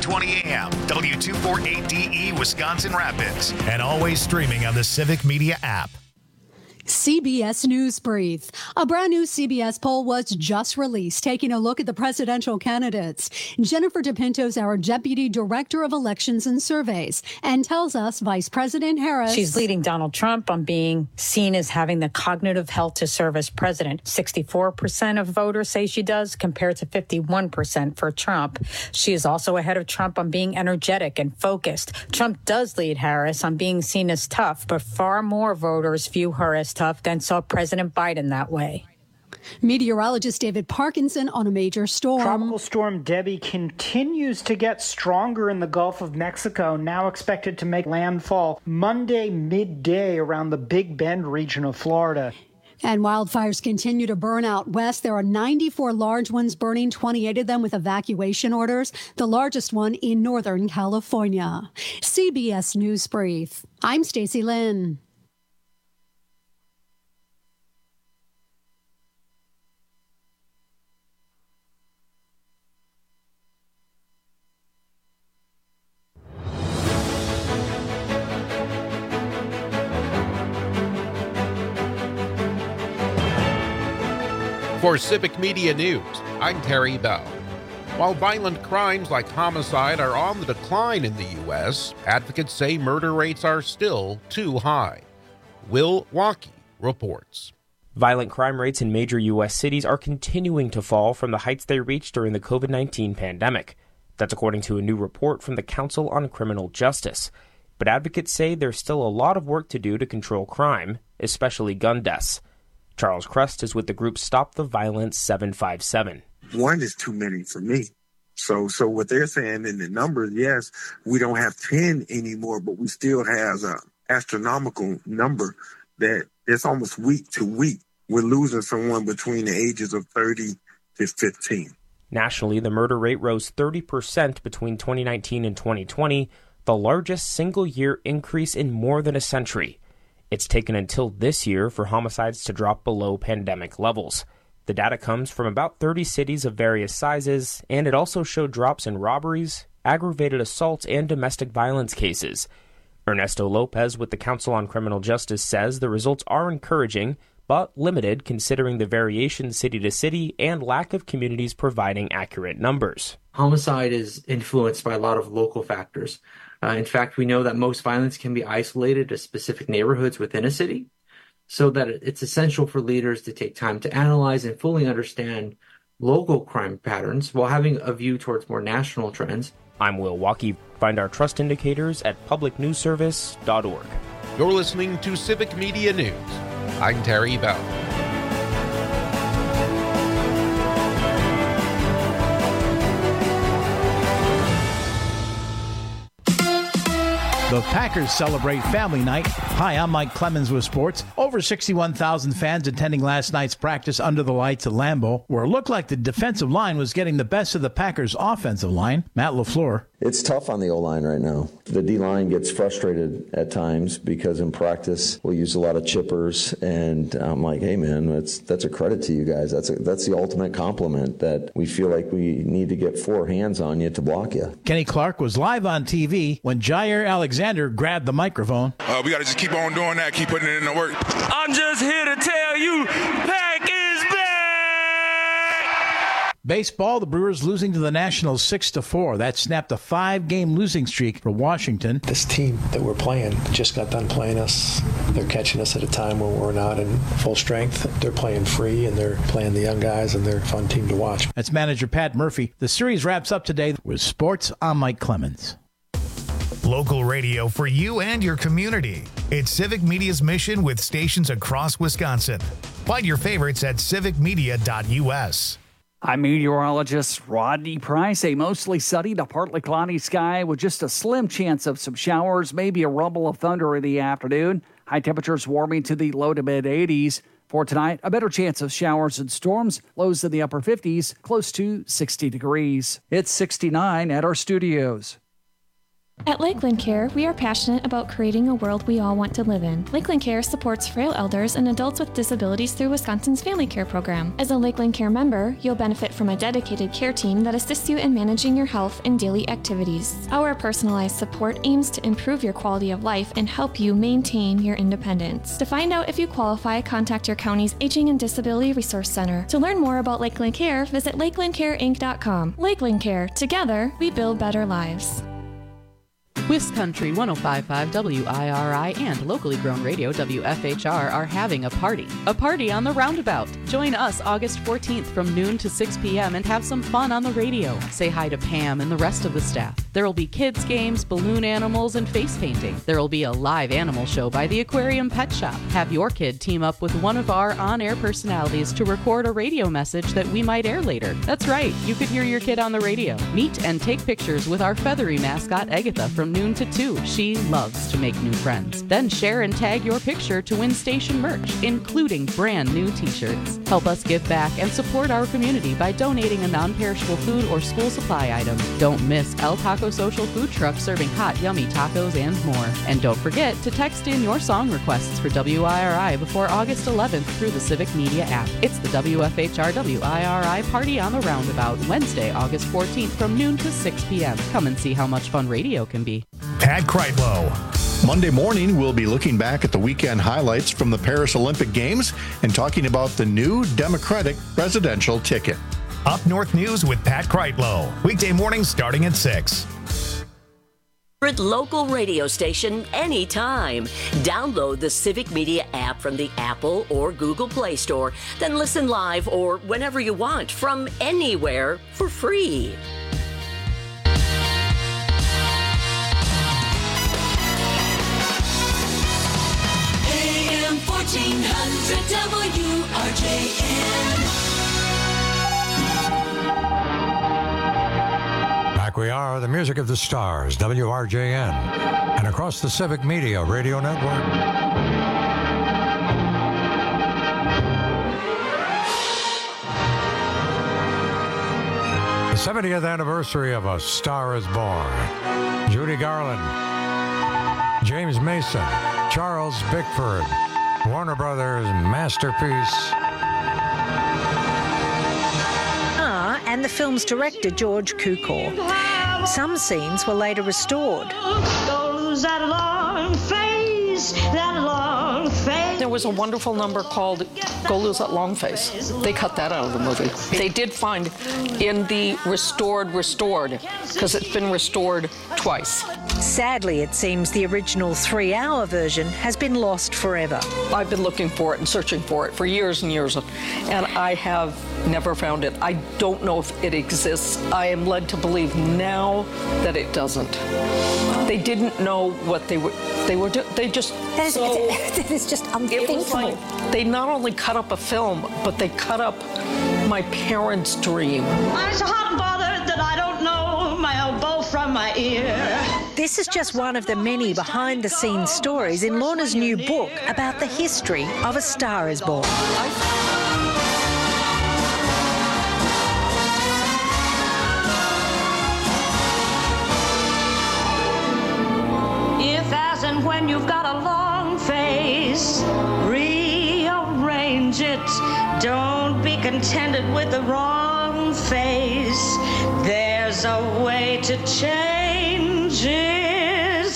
920 AM, W248DE, Wisconsin Rapids, and always streaming on the Civic Media app. CBS News Brief. A brand new CBS poll was just released, taking a look at the presidential candidates. Jennifer DePinto is our Deputy Director of Elections and Surveys and tells us Vice President Harris. She's leading Donald Trump on being seen as having the cognitive health to serve as president. 64% of voters say she does, compared to 51% for Trump. She is also ahead of Trump on being energetic and focused. Trump does lead Harris on being seen as tough, but far more voters view her as tough than saw President Biden that way. Meteorologist David Parkinson on a major storm. Tropical storm Debbie continues to get stronger in the Gulf of Mexico, now expected to make landfall Monday midday around the Big Bend region of Florida. And wildfires continue to burn out west. There are 94 large ones burning, 28 of them with evacuation orders, the largest one in Northern California. CBS News Brief. I'm Stacey Lynn. For Civic Media News, I'm Terry Bell. While violent crimes like homicide are on the decline in the U.S., advocates say murder rates are still too high. Will Waukee reports. Violent crime rates in major U.S. cities are continuing to fall from the heights they reached during the COVID-19 pandemic. That's according to a new report from the Council on Criminal Justice. But advocates say there's still a lot of work to do to control crime, especially gun deaths. Charles Crest is with the group Stop the Violence 757. One is too many for me. So what they're saying in the numbers, yes, we don't have 10 anymore, but we still have an astronomical number that it's almost week to week. We're losing someone between the ages of 30 to 15. Nationally, the murder rate rose 30% between 2019 and 2020, the largest single-year increase in more than a century. It's taken until this year for homicides to drop below pandemic levels. The data comes from about 30 cities of various sizes, and it also showed drops in robberies, aggravated assaults, and domestic violence cases. Ernesto Lopez with the Council on Criminal Justice says the results are encouraging, but limited considering the variation city to city and lack of communities providing accurate numbers. Homicide is influenced by a lot of local factors. In fact, we know that most violence can be isolated to specific neighborhoods within a city, so that it's essential for leaders to take time to analyze and fully understand local crime patterns while having a view towards more national trends. I'm Will Waukee. Find our trust indicators at publicnewsservice.org. You're listening to Civic Media News. I'm Terry Bell. The Packers celebrate Family Night. Hi, I'm Mike Clemens with sports. Over 61,000 fans attending last night's practice under the lights at Lambeau, where it looked like the defensive line was getting the best of the Packers' offensive line. Matt LaFleur. It's tough on the O-line right now. The D-line gets frustrated at times because in practice we'll use a lot of chippers, and I'm like, hey man, that's a credit to you guys. That's the ultimate compliment, that we feel like we need to get four hands on you to block you. Kenny Clark was live on TV when Jair Alexander grabbed the microphone. We got to just keep on doing that, keep putting it in the work. I'm just here to tell you, Pack is back! Baseball, the Brewers losing to the Nationals 6-4. That snapped a 5-game losing streak for Washington. This team that we're playing just got done playing us. They're catching us at a time when we're not in full strength. They're playing free, and they're playing the young guys, and they're a fun team to watch. That's manager Pat Murphy. The series wraps up today with sports. I'm Mike Clemens. Local radio for you and your community. It's Civic Media's mission with stations across Wisconsin. Find your favorites at civicmedia.us. I'm meteorologist Rodney Price. A mostly sunny to partly cloudy sky with just a slim chance of some showers, maybe a rumble of thunder in the afternoon. High temperatures warming to the low to mid 80s. For tonight, a better chance of showers and storms, lows in the upper 50s, close to 60 degrees. It's 69 at our studios. At Lakeland Care, we are passionate about creating a world we all want to live in. Lakeland Care supports frail elders and adults with disabilities through Wisconsin's Family Care Program. As a Lakeland Care member, you'll benefit from a dedicated care team that assists you in managing your health and daily activities. Our personalized support aims to improve your quality of life and help you maintain your independence. To find out if you qualify, contact your county's Aging and Disability Resource Center. To learn more about Lakeland Care, visit lakelandcareinc.com. Lakeland Care. Together, we build better lives. WisCountry 105.5 WIRI and locally grown radio WFHR are having a party on the Roundabout. Join us August 14th from noon to 6 p.m. and have some fun on the radio. Say hi to Pam and the rest of the staff. There will be kids games, balloon animals, and face painting. There will be a live animal show by the Aquarium Pet Shop. Have your kid team up with one of our on-air personalities to record a radio message that we might air later. That's right, you could hear your kid on the radio. Meet and take pictures with our feathery mascot Agatha from noon to 2. She loves to make new friends. Then share and tag your picture to win station merch, including brand new t-shirts. Help us give back and support our community by donating a non-perishable food or school supply item. Don't miss El Taco Social Food Truck serving hot, yummy tacos and more. And don't forget to text in your song requests for WIRI before August 11th through the Civic Media app. It's the WFHR WIRI Party on the Roundabout, Wednesday, August 14th from noon to 6 p.m. Come and see how much fun radio can be. Pat Kreitlow. Monday morning, we'll be looking back at the weekend highlights from the Paris Olympic Games and talking about the new Democratic presidential ticket. Up North News with Pat Kreitlow. Weekday mornings starting at 6. Local radio station anytime. Download the Civic Media app from the Apple or Google Play Store. Then listen live or whenever you want from anywhere for free. AM 1400 WRJN. Back we are, the music of the stars, WRJN, and across the Civic Media Radio Network. The 70th anniversary of A Star is Born. Judy Garland, James Mason, Charles Bickford, Warner Brothers masterpiece. And the film's director, George Cukor. Some scenes were later restored. There was a wonderful number called Go Lose That Long Face. They cut that out of the movie. They did find in the restored, because it's been restored twice. Sadly, it seems the original 3-hour version has been lost forever. I've been looking for it and searching for it for years and years, and I have never found it. I don't know if it exists. I am led to believe now that it doesn't. They didn't know what they were doing. They just... It's just unthinkable. It was like they not only cut up a film, but they cut up my parents' dream. I'm so hot and bothered that I don't know my elbow from my ear. This is just one of the many behind-the-scenes stories in Lorna's new book about the history of A Star is Born. If, as and when you've got a long face, rearrange it. Don't be contented with the wrong face. There's a way to change it.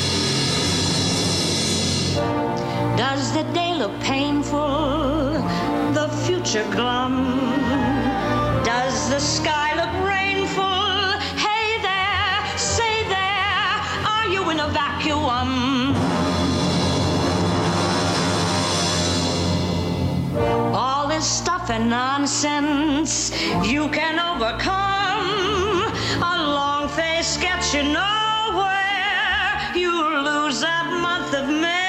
Does the day look painful? The future glum? Does the sky look rainful? Hey there, say there, are you in a vacuum? All this stuff and nonsense you can overcome. A long face gets you nowhere. You lose that month of May.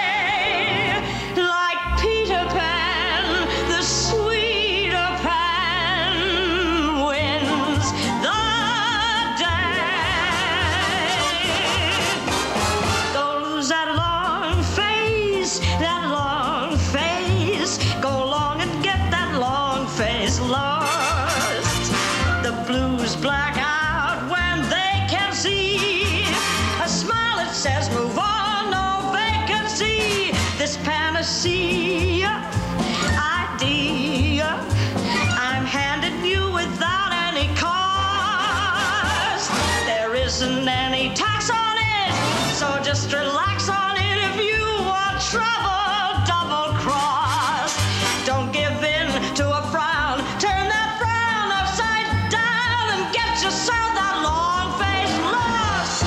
Like Peter Pan, the sweeter Pan wins the day. Go lose that long face, that long face. Go along and get that long face lost. The blues black out when they can see says move on, no vacancy. This panacea idea I'm handing you without any cost. There isn't any tax on it, so just relax on it. If you want trouble, double cross. Don't give in to a frown. Turn that frown upside down and get yourself that long-faced lust.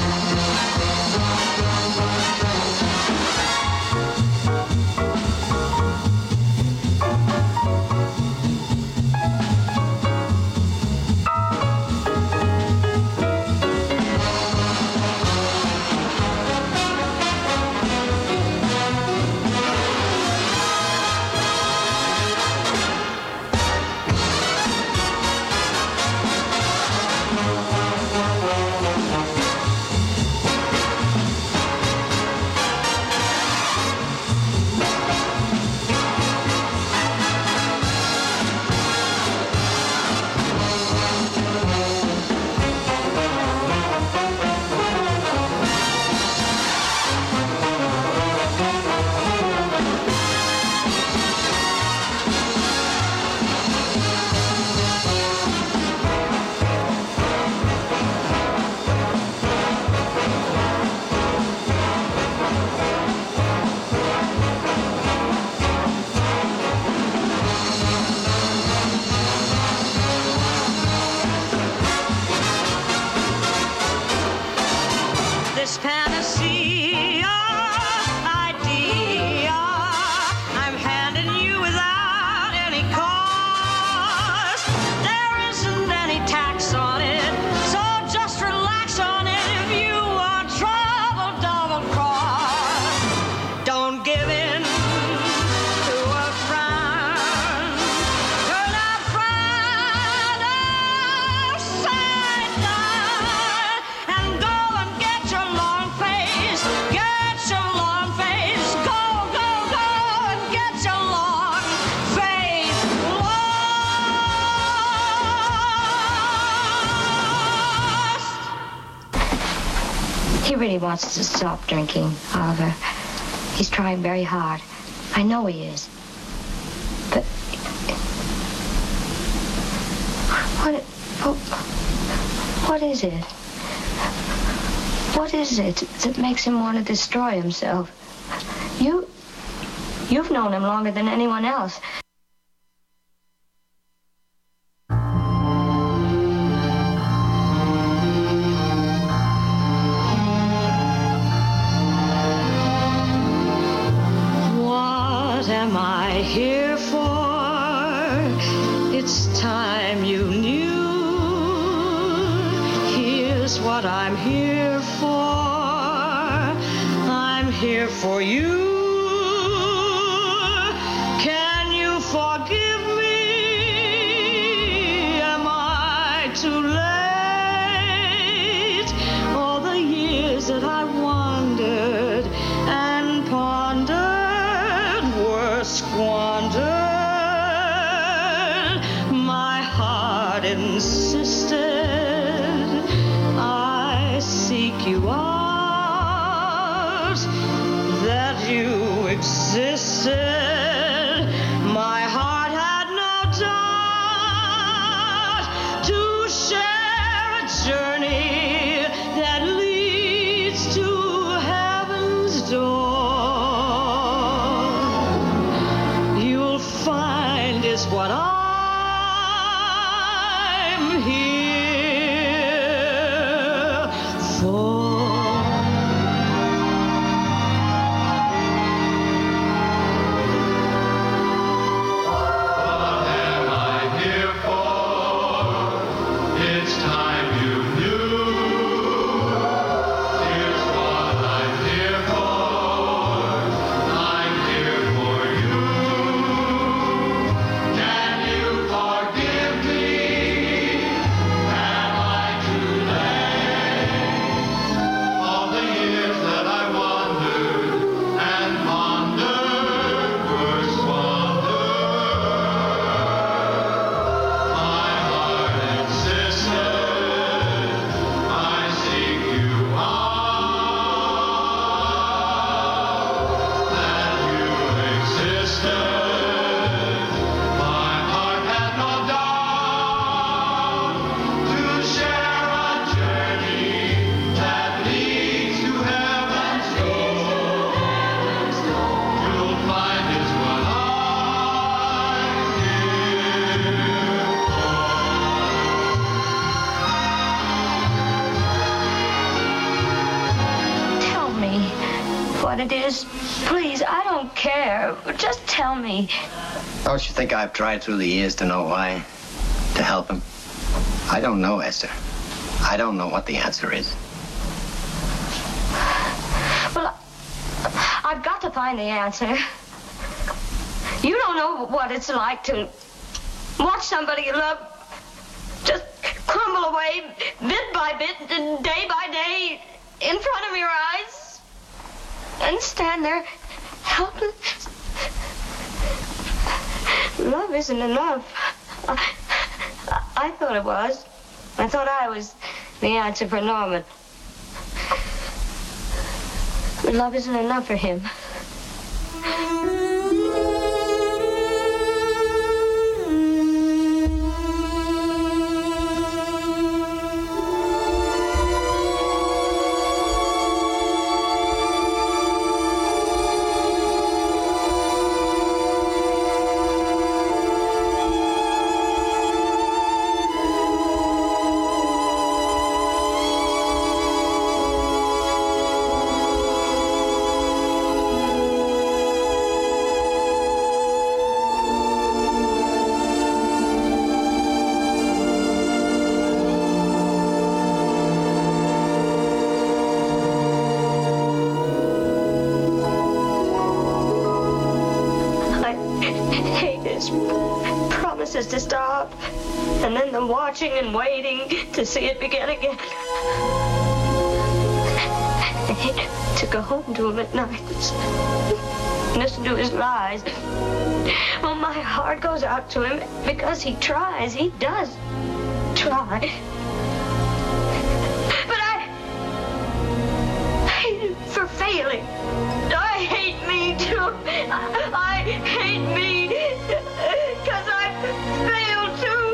This panacea idea I'm handing you without any cost. There isn't any tax on it, so just relax on it. If you want trouble, double cross. Don't give in to a frown. Turn that frown upside down and go and get your long face. Get your long face. Go, go, go and get your long face. He really wants us to stop drinking, Oliver. He's trying very hard. I know he is. But what is it? What is it that makes him want to destroy himself? You've known him longer than anyone else. What am I here for? It's time you knew. Here's what I'm here for. I'm here for you. Can you forgive me? Am I too late? All the years that I wandered and pondered were squandered. My heart insisted I seek you out, that you existed. My heart had no doubt to share a journey that leads to heaven's door. You'll find is what I'm here for. what it is? Please, I don't care. Just tell me. Don't you think I've tried through the years to know why? To help him? I don't know, Esther. I don't know what the answer is. Well, I've got to find the answer. You don't know what it's like to watch somebody you love just crumble away bit by bit and day by day in front of your eyes and stand there helpless. Love isn't enough. I thought it was. I thought I was the answer for Norman. But love isn't enough for him. To stop, and then the watching and waiting to see it begin again. I hate to go home to him at night, listen to his lies. Well, my heart goes out to him because he tries. He does try. But I hate him for failing. I hate me too. I hate me because I failed too.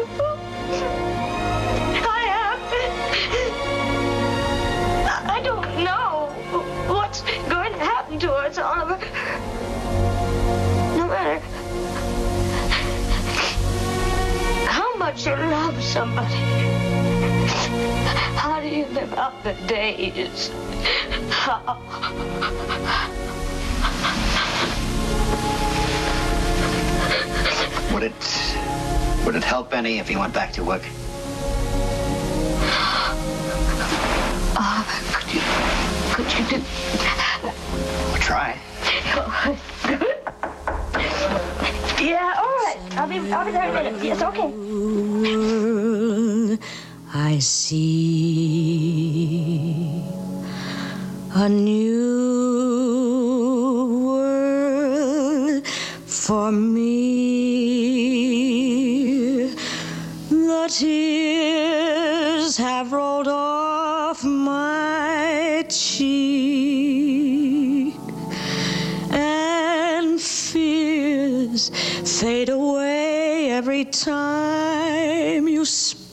I don't know what's going to happen to us, Oliver. No matter how much you love somebody, how do you live out the days? How? Would it help any if he went back to work? Could you do that? We'll try. Yeah, all right. I'll be there in a minute. Yes, okay. I see a new world for me. The tears have rolled off my cheek, and fears fade away every time you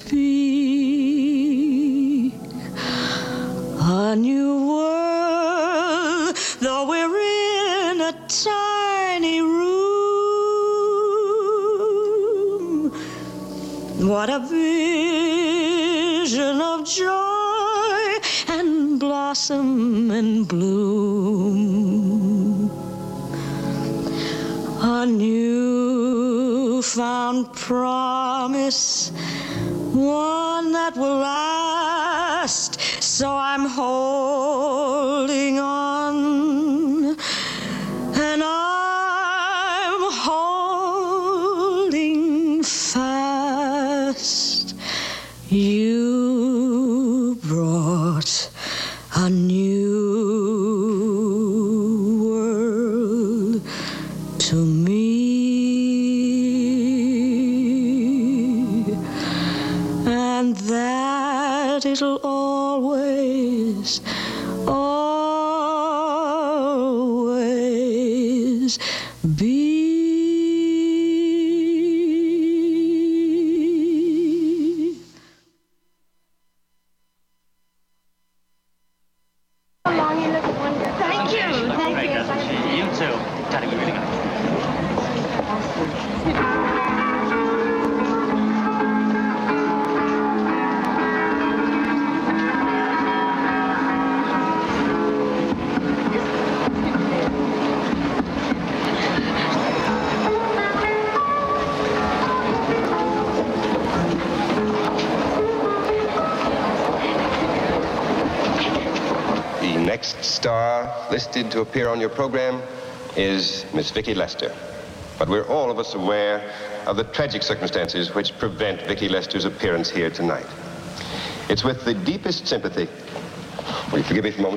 speak. A new world, though we're in a tiny room. What a vision of joy and blossom and bloom. A new-found promise, one that will last. So I'm holding on, and I'm holding fast. You brought a new world to me, and that it'll always, always be. Thank you. Thank you. You too. Gotta be really good. next star listed to appear on your program is Miss Vicki Lester. But we're all of us aware of the tragic circumstances which prevent Vicki Lester's appearance here tonight. It's with the deepest sympathy. Will you forgive me for a moment?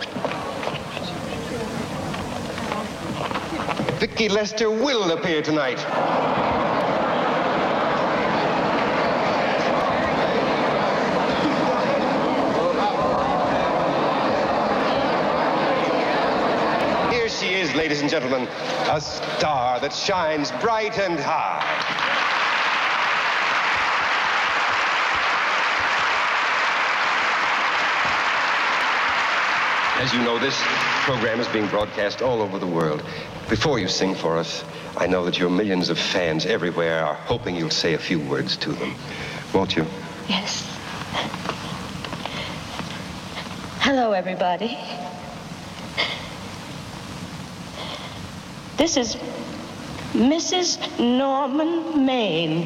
Vicki Lester will appear tonight. Here she is, ladies and gentlemen, a star that shines bright and high. As you know, this program is being broadcast all over the world. Before you sing for us, I know that your millions of fans everywhere are hoping you'll say a few words to them. Won't you? Yes. Hello, everybody. This is Mrs. Norman Maine.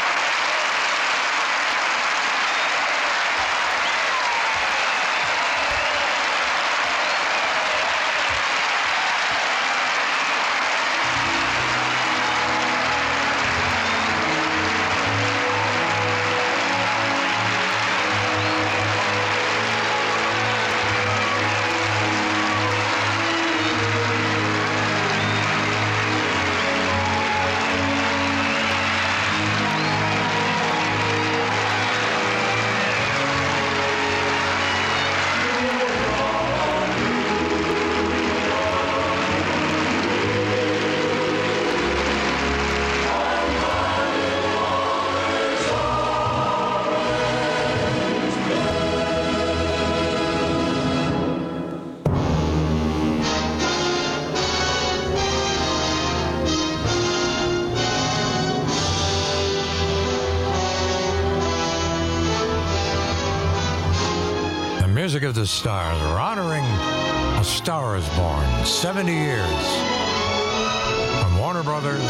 Music of the Stars. We're honoring A Star is Born, 70 years from Warner Brothers.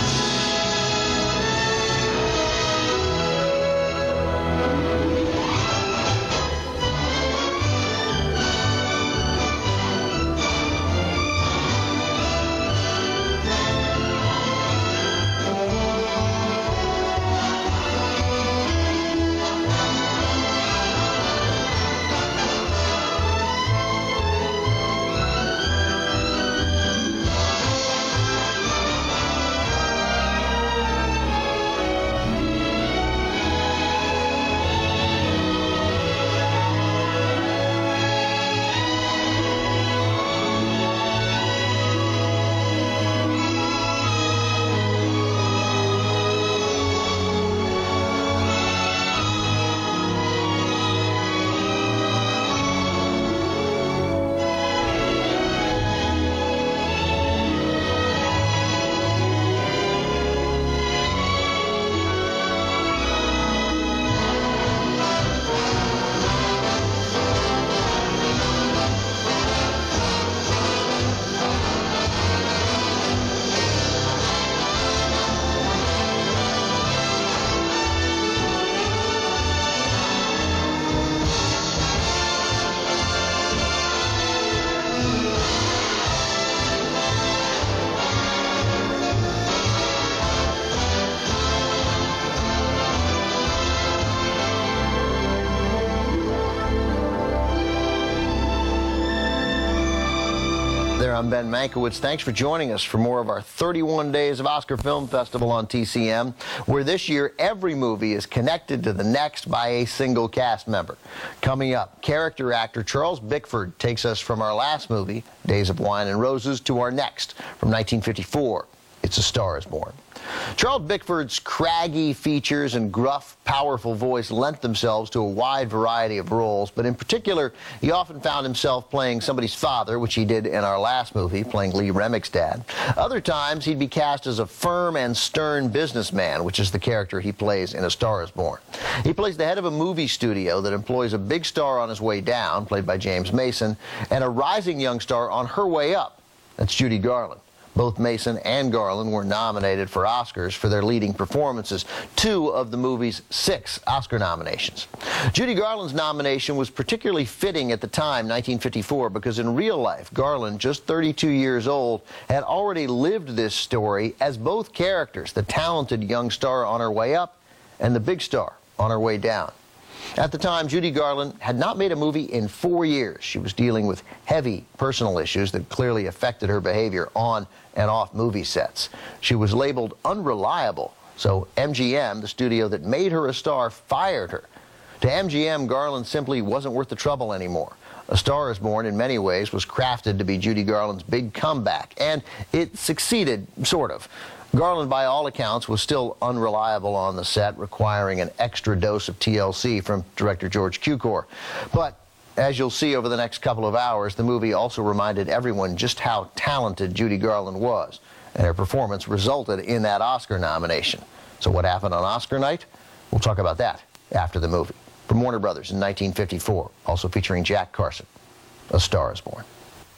I'm Ben Mankiewicz. Thanks for joining us for more of our 31 Days of Oscar Film Festival on TCM, where this year every movie is connected to the next by a single cast member. Coming up, character actor Charles Bickford takes us from our last movie, Days of Wine and Roses, to our next, from 1954, It's a Star is Born. Charles Bickford's craggy features and gruff, powerful voice lent themselves to a wide variety of roles, but in particular, he often found himself playing somebody's father, which he did in our last movie, playing Lee Remick's dad. Other times, he'd be cast as a firm and stern businessman, which is the character he plays in A Star is Born. He plays the head of a movie studio that employs a big star on his way down, played by James Mason, and a rising young star on her way up. That's Judy Garland. Both Mason and Garland were nominated for Oscars for their leading performances, 2 of the movie's 6 Oscar nominations. Judy Garland's nomination was particularly fitting at the time, 1954, because in real life, Garland, just 32 years old, had already lived this story as both characters, the talented young star on her way up and the big star on her way down. At the time, Judy Garland had not made a movie in 4 years. She was dealing with heavy personal issues that clearly affected her behavior on and off movie sets. She was labeled unreliable, so MGM, the studio that made her a star, fired her. To MGM, Garland simply wasn't worth the trouble anymore. A Star is Born, in many ways, was crafted to be Judy Garland's big comeback, and it succeeded, sort of. Garland, by all accounts, was still unreliable on the set, requiring an extra dose of TLC from director George Cukor. But as you'll see over the next couple of hours, the movie also reminded everyone just how talented Judy Garland was, and her performance resulted in that Oscar nomination. So what happened on Oscar night? We'll talk about that after the movie. From Warner Brothers in 1954, also featuring Jack Carson, A Star is Born.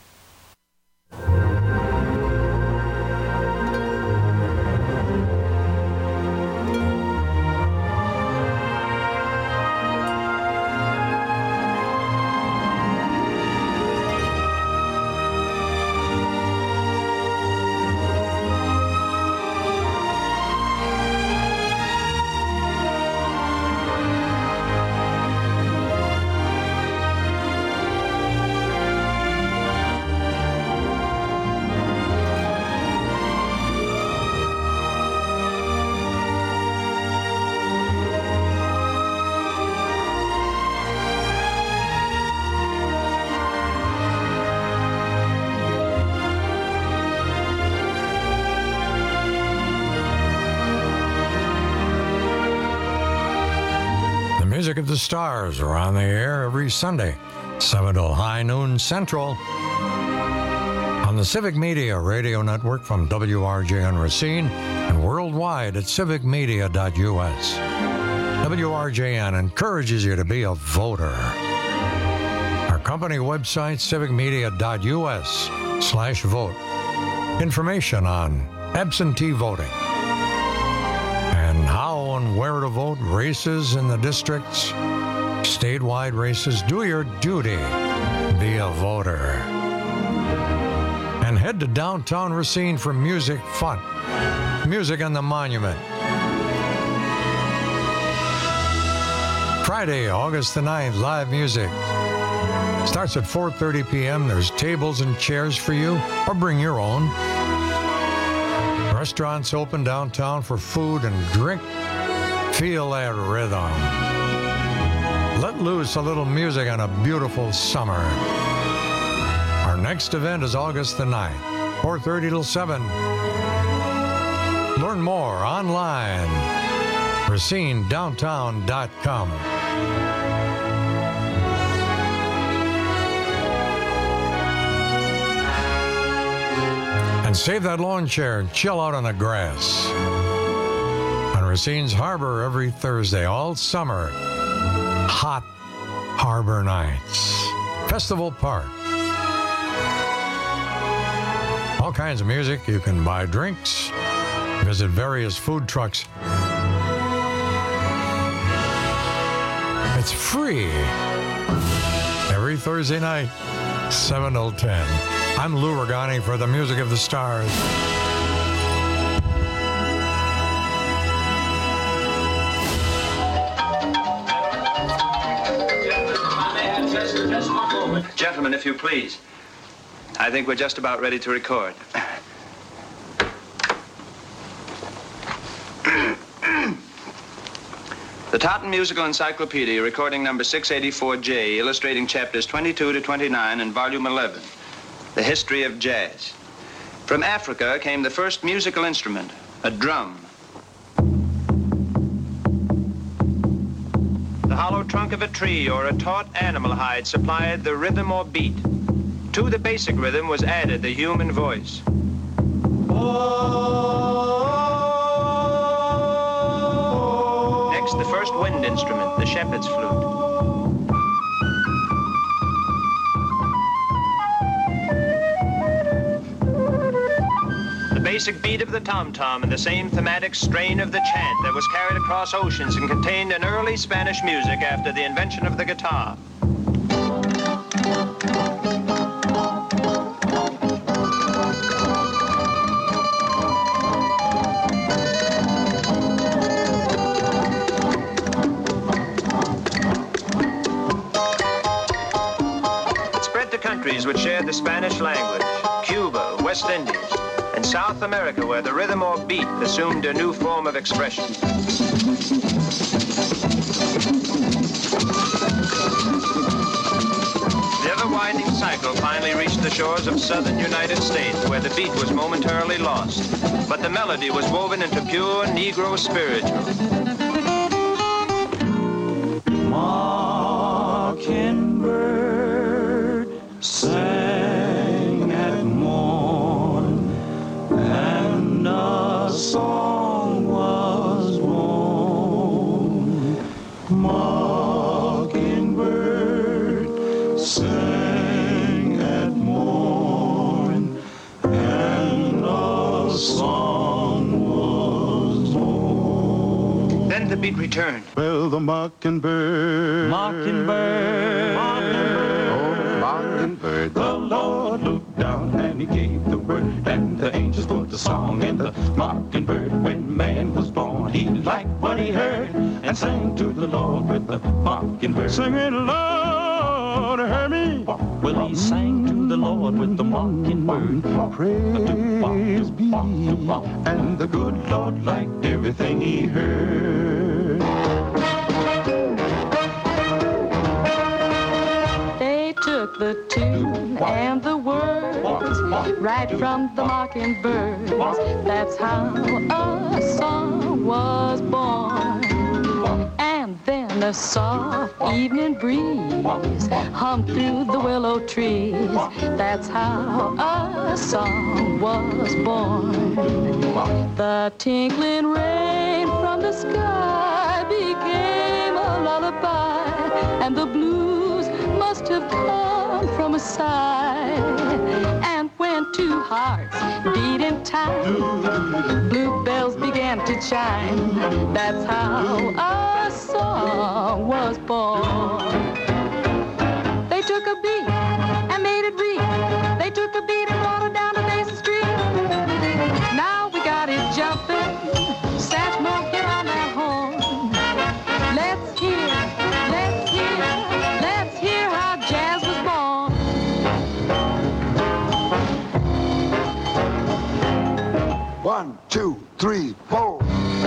Music of the Stars are on the air every Sunday, 7 till high noon Central, on the Civic Media Radio Network from WRJN Racine and worldwide at civicmedia.us. WRJN encourages you to be a voter. Our company website, civicmedia.us/vote. Information on absentee voting and how and where to vote, races in the districts, statewide races. Do your duty. Be a voter. And head to downtown Racine for music fun. Music on the Monument. Friday, August the 9th, live music. Starts at 4:30 p.m. There's tables and chairs for you, or bring your own. Restaurants open downtown for food and drink. Feel that rhythm. Let loose a little music on a beautiful summer. Our next event is August the 9th, 4:30 till 7. Learn more online. RacineDowntown.com. And save that lawn chair and chill out on the grass. On Racine's Harbor every Thursday, all summer. Hot Harbor Nights. Festival Park. All kinds of music. You can buy drinks. Visit various food trucks. It's free. Every Thursday night, 7 till 10. I'm Lou Ragani for the Music of the Stars. Gentlemen, if you please. I think we're just about ready to record. The Totten Musical Encyclopedia, recording number 684J, illustrating chapters 22 to 29 in volume 11. The history of jazz. From Africa came the first musical instrument, a drum. The hollow trunk of a tree or a taut animal hide supplied the rhythm or beat. To the basic rhythm was added the human voice. Next, the first wind instrument, the shepherd's flute. basic beat of the tom-tom and the same thematic strain of the chant that was carried across oceans and contained in early Spanish music after the invention of the guitar. Countries which shared the Spanish language, Cuba, West Indies, and South America, where the rhythm or beat assumed a new form of expression. The ever-widening cycle finally reached the shores of southern United States, where the beat was momentarily lost, but the melody was woven into pure Negro spiritual. Mockingbird sang at morn, and a song was born. Mockingbird sang at morn, and a song was born. Then the beat returned. Well, the mockingbird, mockingbird, mockingbird, oh, mockingbird. The Lord looked down and he gave the word, and the angels put the song in the mockingbird. When man was born, he liked what he heard and sang to the Lord with the mockingbird. Singing, Lord, hear me. Well, he sang to the Lord with the mockingbird. Praise be, and the good Lord liked everything he heard. They took the tune and the words right from the mockingbirds. That's how a song was born. And then a soft evening breeze hummed through the willow trees. That's how a song was born. The tinkling rain from the sky became a lullaby, and the blues must have come from a sigh. And when two hearts beat in time, bluebells began to chime. That's how a song was born. They took a beat and made it read. They took a beat and brought it down to Mason Street. Now we got it jumping. Satchmo, get on that horn. Let's hear how jazz was born. One, two, three, four.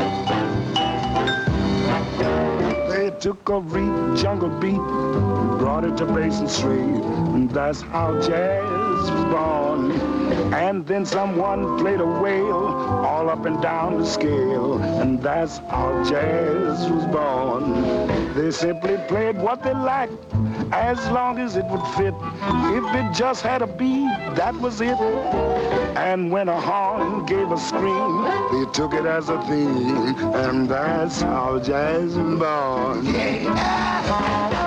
They took a jungle beat, brought it to Mason Street, and that's how jazz was born. And then someone played a whale all up and down the scale, and that's how jazz was born. They simply played what they liked, as long as it would fit. If it just had a beat, that was it. And when a horn gave a scream, they took it as a theme, and that's how jazz was born. Yeah.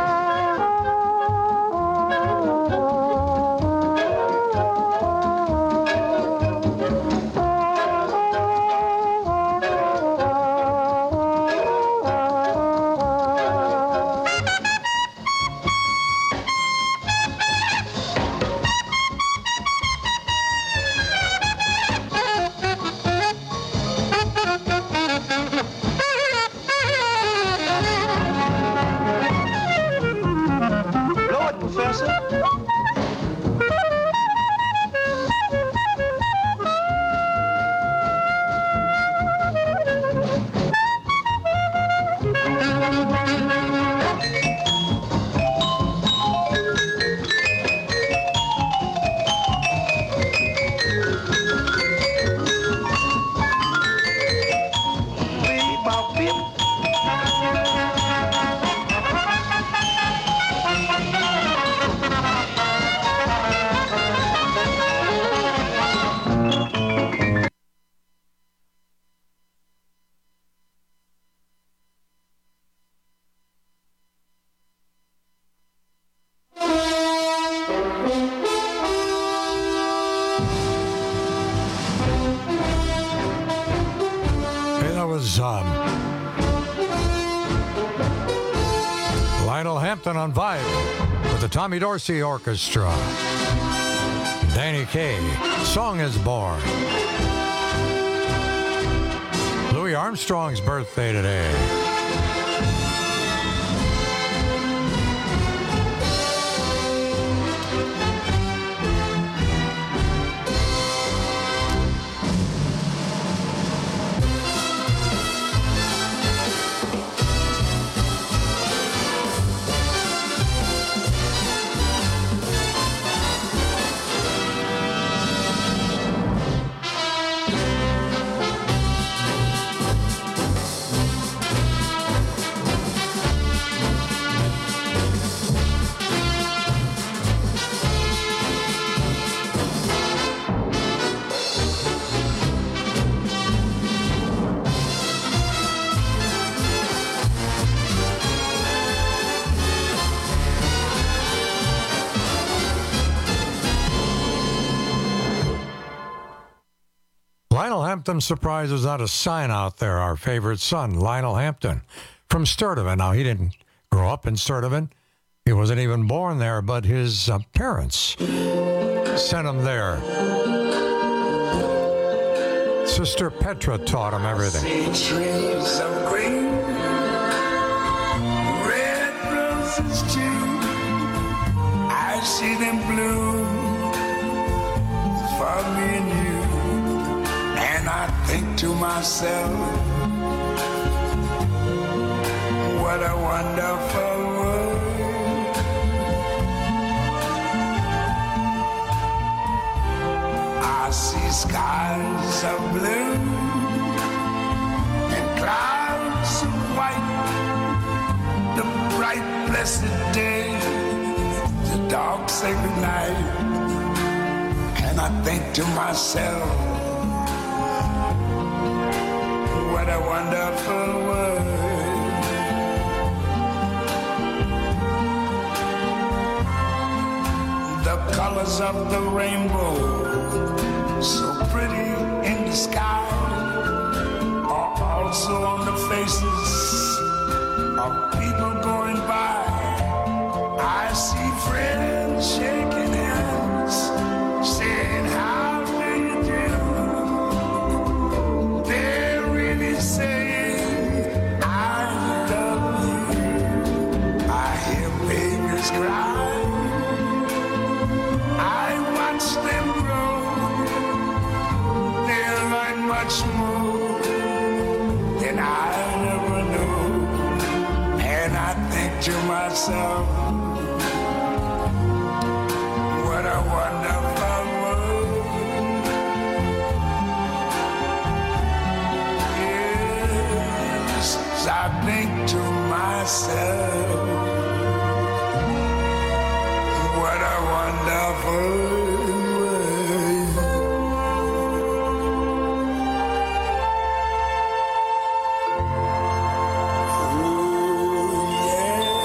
is Lionel Hampton on Vibe with the Tommy Dorsey Orchestra. Danny Kaye, Song is Born. Louis Armstrong's birthday today. Lionel Hampton surprises out a sign out there, our favorite son, Lionel Hampton, from Sturtevant. Now, he didn't grow up in Sturtevant. He wasn't even born there, but his parents sent him there. Sister Petra taught him everything. I see trees of green, red roses too. I see them bloom for me and you. And I think to myself, what a wonderful world. I see skies of blue and clouds of white, the bright blessed day, the dark sacred night. And I think to myself, what a wonderful world. The colors of the rainbow, so pretty in the sky, are also on the faces of people going by. I see friends shaking hands, saying, how do you do? Saying, I love you. I hear babies cry. I watch them grow. They learn much more than I ever knew. And I think to myself, what a wonderful world. I think to myself, what a wonderful world. Ooh,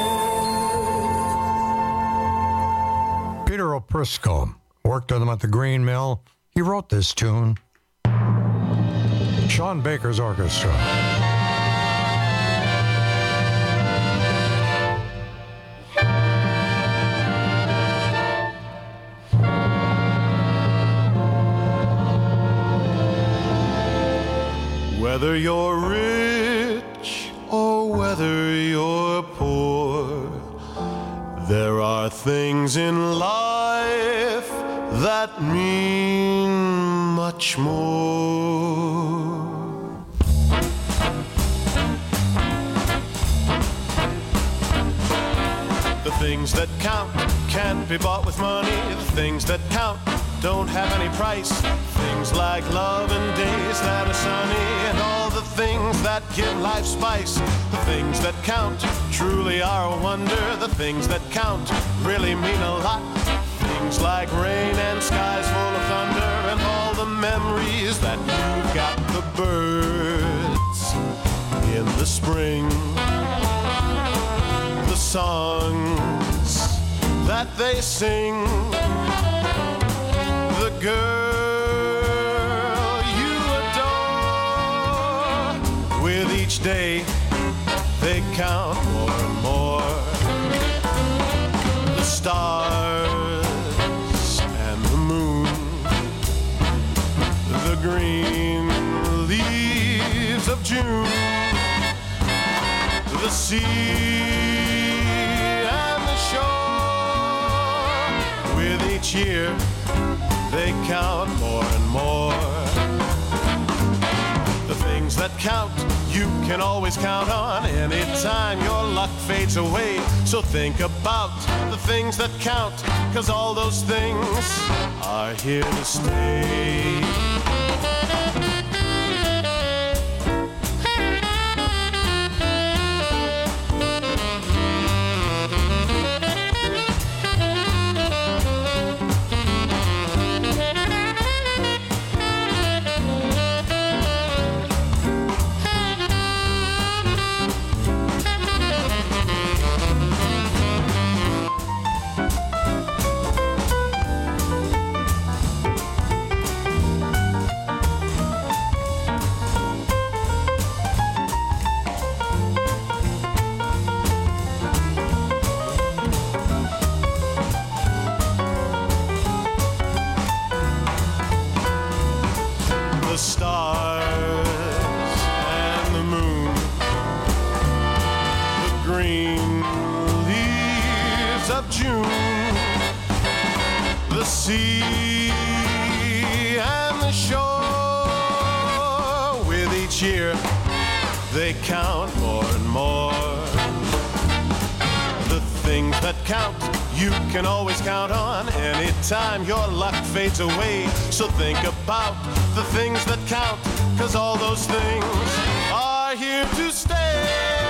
yeah. Peter O'Prisco worked with him at the Green Mill. He wrote this tune. Sean Baker's orchestra. Whether you're rich or whether you're poor, there are things in life that mean much more. The things that count can't be bought with money. The things that count don't have any price. Things like love and days that are sunny, and all the things that give life spice. The things that count truly are a wonder. The things that count really mean a lot. Things like rain and skies full of thunder, and all the memories that you've got. The birds in the spring, the songs that they sing, the girl you adore with count more and more. The stars and the moon, the green leaves of June, the sea and the shore. With each year, they count more and more. The things that count, you can always count on. Anytime your luck fades away. So think about the things that count, 'cause all those things are here to stay. They count more and more. The things that count, you can always count on. Anytime your luck fades away. So think about the things that count, 'cause all those things are here to stay.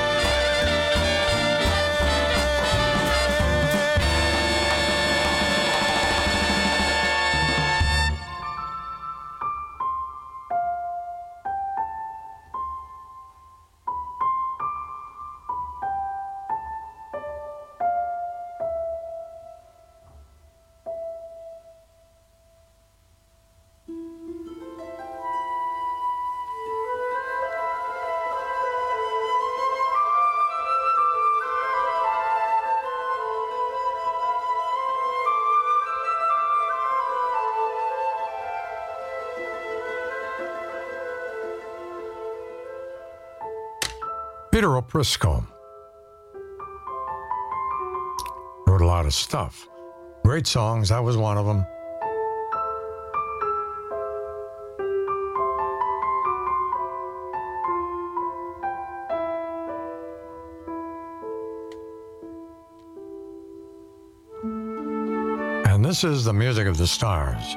Peter O'Prisco wrote a lot of stuff. Great songs, that was one of them. And this is the music of the stars.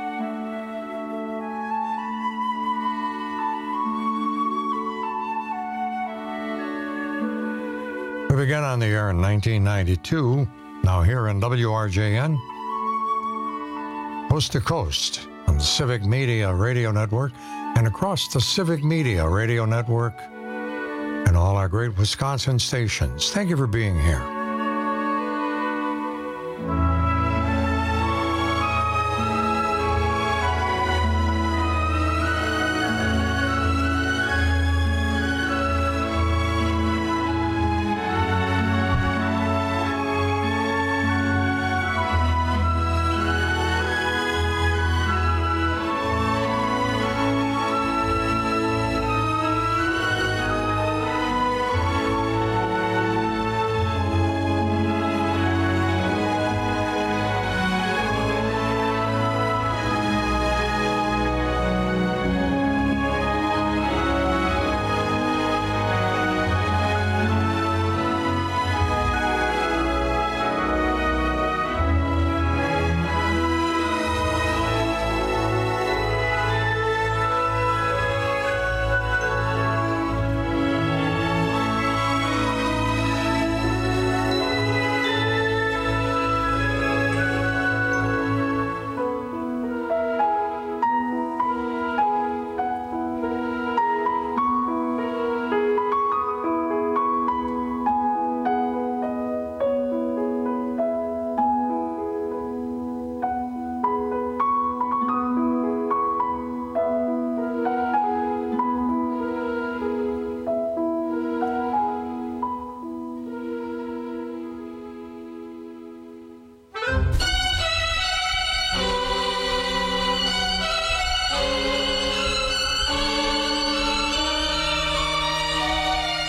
We began on the air in 1992, now here in WRJN, coast to coast on the Civic Media Radio Network and across the Civic Media Radio Network and all our great Wisconsin stations. Thank you for being here.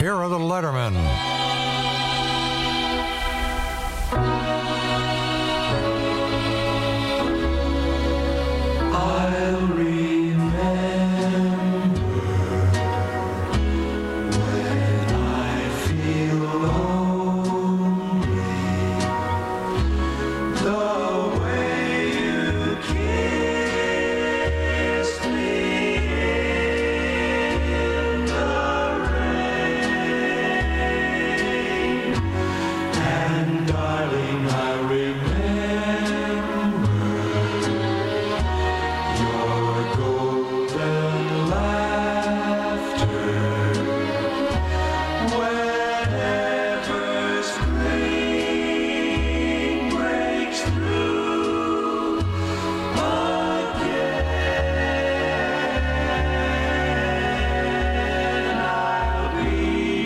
Here are the Lettermen. I'll remember when I feel lonely, the way you kissed me in the rain. And darling, I remember your golden laughter whenever spring breaks through again. I'll be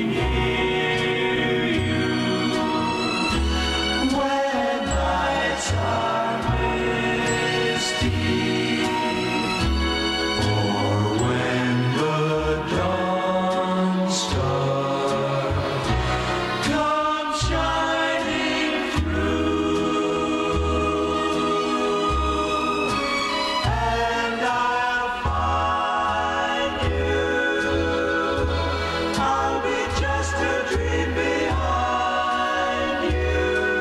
near you when nights are misty, or when the dawn star comes shining through, and I'll find you. I'll be just a dream behind you,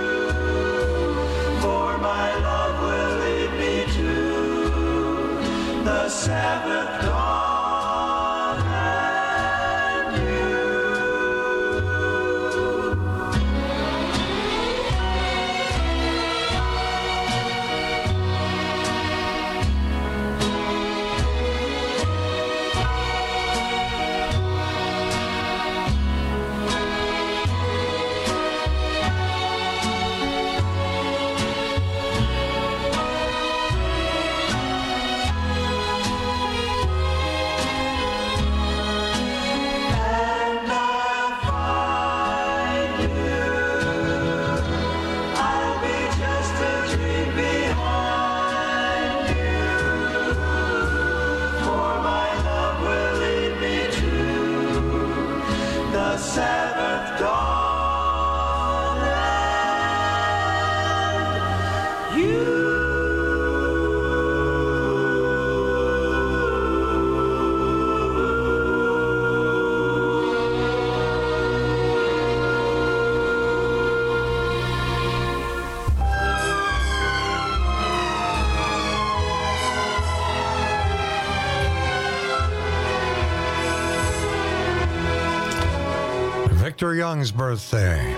for my love will lead me to the seventh dawn and you. And I'll find you. I'll be just a dream behind you, for my love will lead me to the seventh dawn and you. Victor Young's birthday.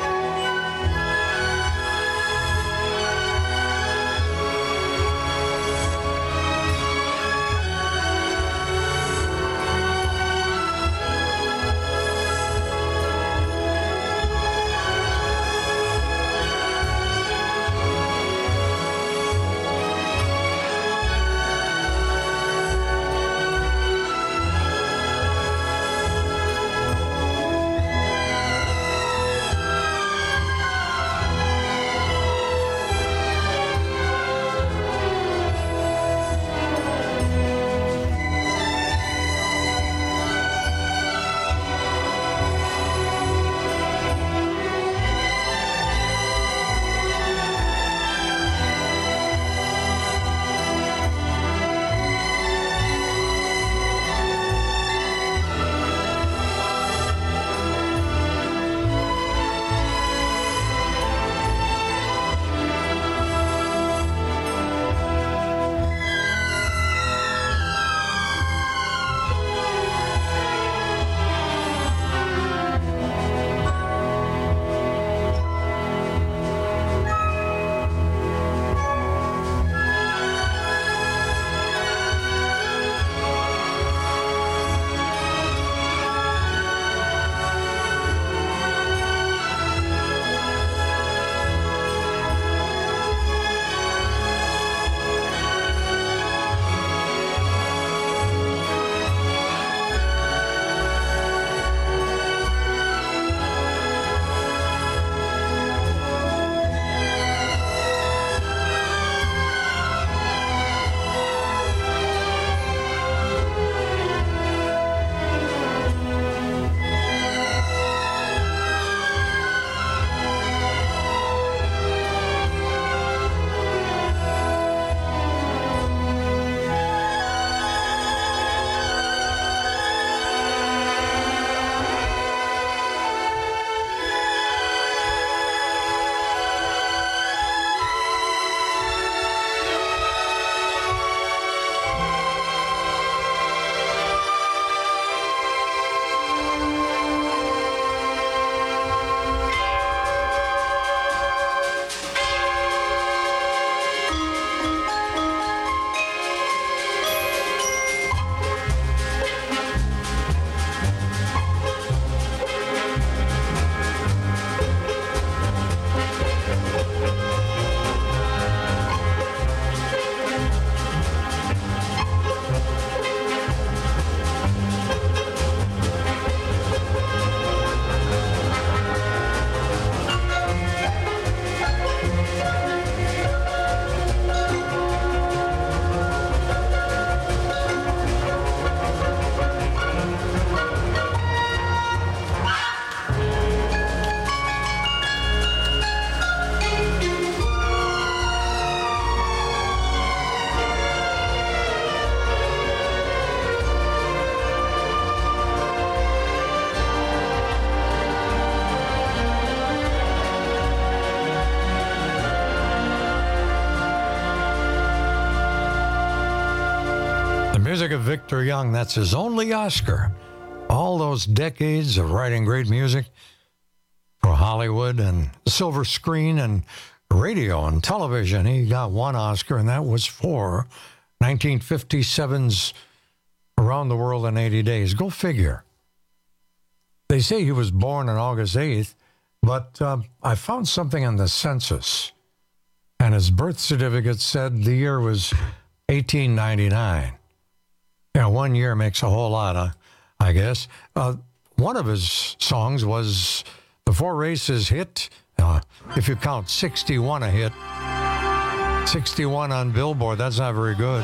music of Victor Young. That's his only Oscar. All those decades of writing great music for Hollywood and silver screen and radio and television. He got one Oscar, and that was for 1957's Around the World in 80 Days. Go figure. They say he was born on August 8th, but I found something on the census, and his birth certificate said the year was 1899. Yeah, 1 year makes a whole lot, I guess. One of his songs was the Four Races hit, if you count 61 a hit. 61 on Billboard, that's not very good.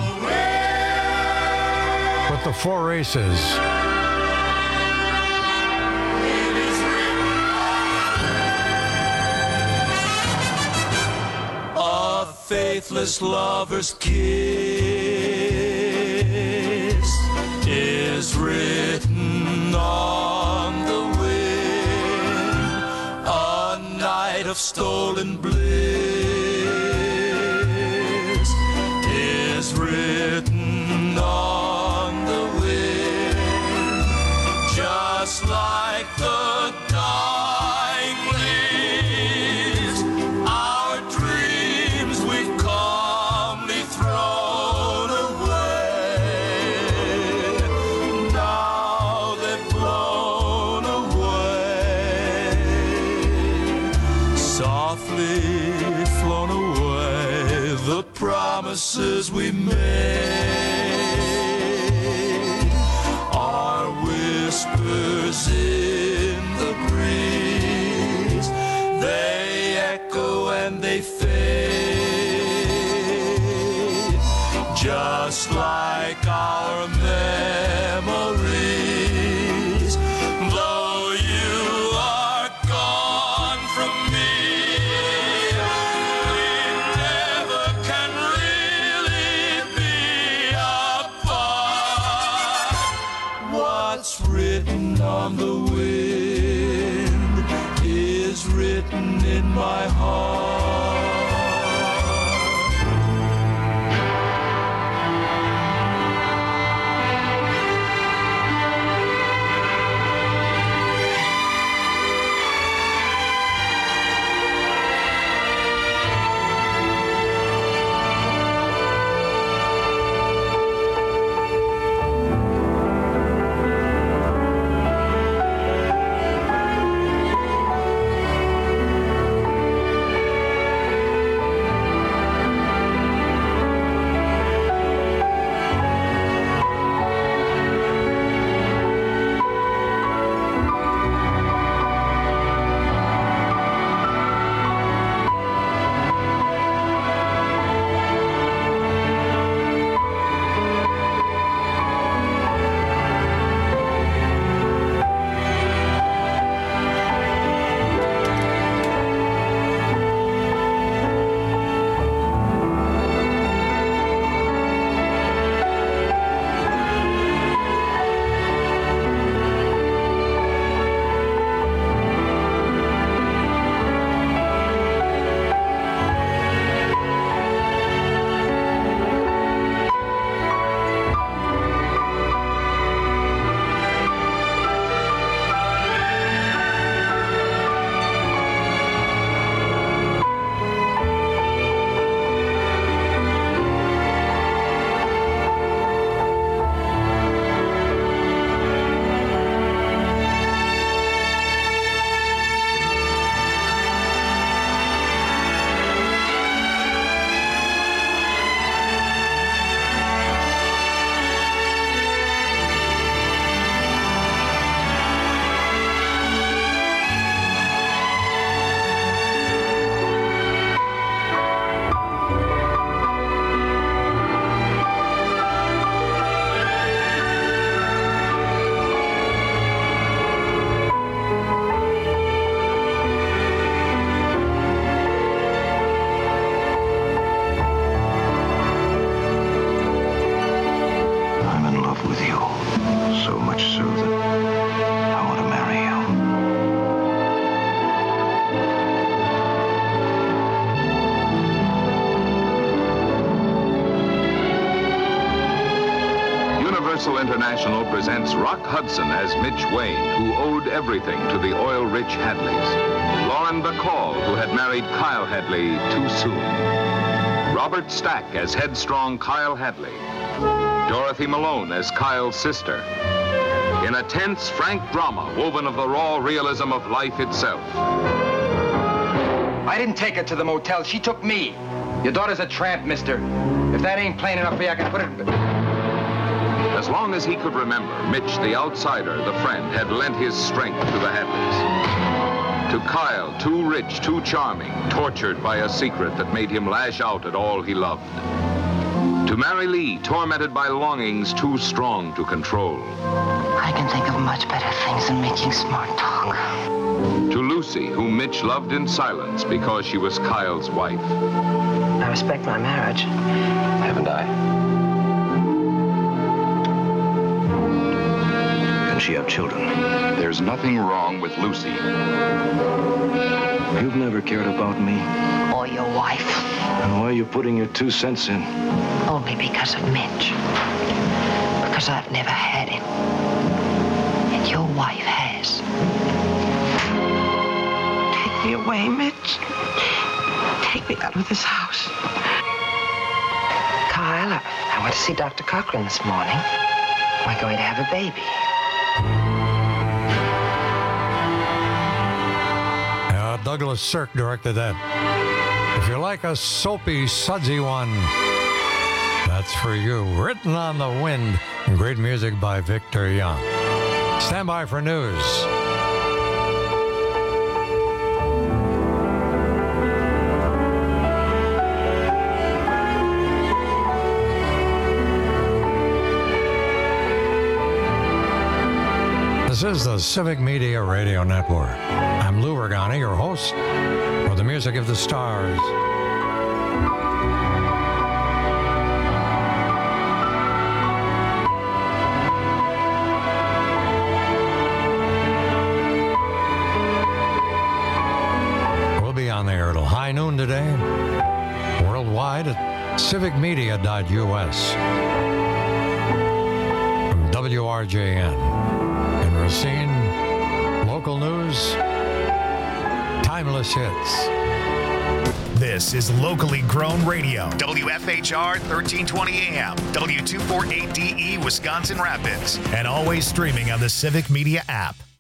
But the Four Races. A faithless lover's kiss is written on the wind. A night of stolen bliss is written on the wind. Just like the dying leaves, our dreams we've calmly thrown away. Now they've blown away, softly flown away, the promises we made are whispers in the breeze. They echo and they fade, just like our memories. Though you are gone from me, we never can really be apart. What's written on the wind is written in my heart. Universal International presents Rock Hudson as Mitch Wayne, who owed everything to the oil-rich Hadleys. Lauren Bacall, who had married Kyle Hadley too soon. Robert Stack as headstrong Kyle Hadley. Dorothy Malone as Kyle's sister. In a tense, frank drama woven of the raw realism of life itself. I didn't take her to the motel. She took me. Your daughter's a tramp, mister. If that ain't plain enough for you, I can put it... As long as he could remember, Mitch, the outsider, the friend, had lent his strength to the Hadleys. To Kyle, too rich, too charming, tortured by a secret that made him lash out at all he loved. To Mary Lee, tormented by longings too strong to control. I can think of much better things than making smart talk. To Lucy, whom Mitch loved in silence because she was Kyle's wife. I respect my marriage. Haven't I? Can she have children? There's nothing wrong with Lucy. You've never cared about me. Or your wife. And why are you putting your 2 cents in? Only because of Mitch. Because I've never had him. And your wife has. Take me away, Mitch. Take me out of this house. Kyle, I went to see Dr. Cochran this morning. We're going to have a baby. Douglas Sirk directed that. If you like a soapy, sudsy one, that's for you. Written on the Wind. Great music by Victor Young. Stand by for news. This is the Civic Media Radio Network. I'm Lou Regani, your host for the Music of the Stars. We'll be on the air till high noon today, worldwide at civicmedia.us. From WRJN. Racine, local news, timeless hits. This is locally grown radio. WFHR 1320 AM, W248DE, Wisconsin Rapids, and always streaming on the Civic Media app.